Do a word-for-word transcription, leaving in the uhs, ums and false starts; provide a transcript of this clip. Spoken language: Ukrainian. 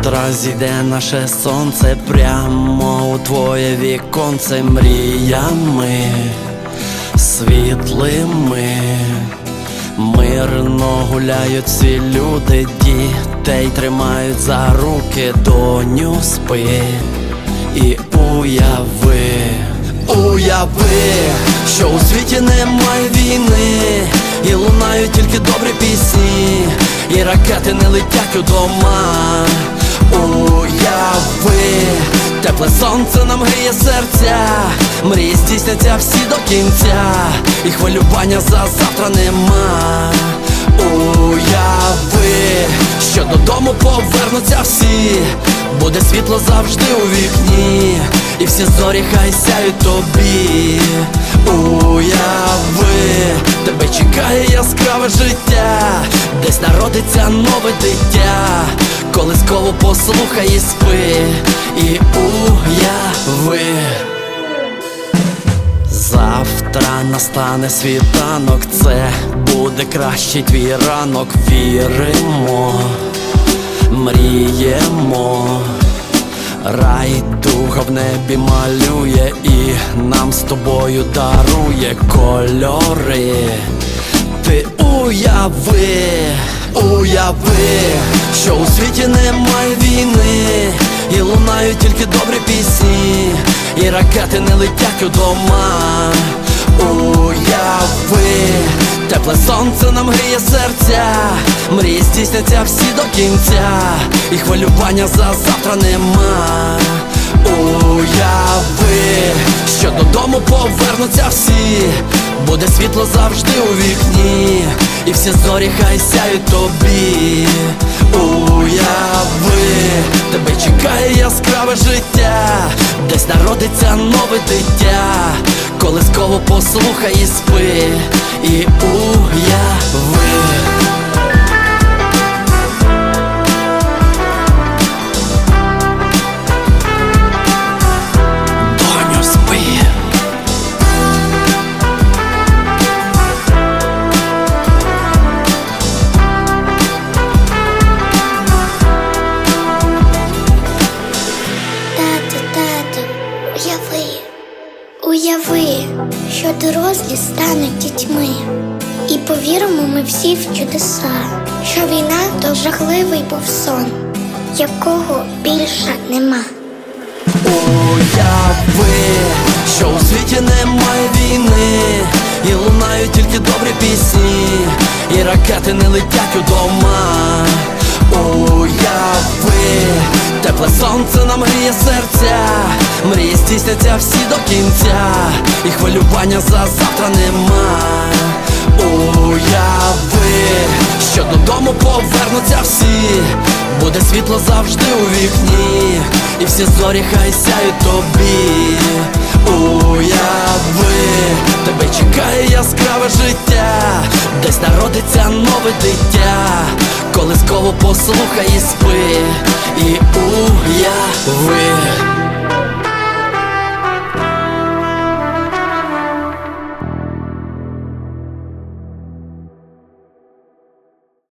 Завтра зійде наше сонце прямо у твоє віконце мріями світлими. Мирно гуляють всі люди, дітей тримають за руки. Доню, спи і уяви, уяви, що у світі немає війни, і лунають тільки добрі пісні, і ракети не летять у дома. Уяви, тепле сонце нам гріє серця, мрії здійсняться всі до кінця, і хвилювання за завтра нема. Уяви, що додому повернуться всі, буде світло завжди у вікні, і всі зорі хай сяють тобі. Уяви, тебе чекає яскраве життя, десь народиться нове дитя. Колискову послухай і спи, і уяви. Завтра настане світанок, це буде кращий твій ранок. Віримо, мріємо, райдуга в небі малює і нам з тобою дарує кольори. Ти уяви, уяви, що у світі немає війни, і лунають тільки добрі пісні, і ракети не летять у дома. Уяви, тепле сонце нам гріє серця, мрії здійсняться всі до кінця, і хвилювання за завтра нема. Уяви, що додому повернуться всі, буде світло завжди у вікні, і всі зорі хай сяють тобі. Уяви, тебе чекає яскраве життя, десь народиться нове дитя. Колискову послухай і спи, і уяви. Доню, спи. Тато, тато, уяви, уяви, що дорослі стануть дітьми, і повіримо ми всі в чудеса, що війна то жахливий був сон, якого більше нема. Уяви, що у світі немає війни, і лунають тільки добрі пісні, і ракети не летять у дома. Уяви, тепле сонце нам гріє серця, мрії здійсняться всі до кінця, і хвилювання за завтра нема. Уяви, що додому повернуться всі, буде світло завжди у вікні, і всі зорі хай сяють тобі. Уяви, тебе чекає яскраве життя, десь народиться нове дитя. Колискову послухай і спи, і уяви.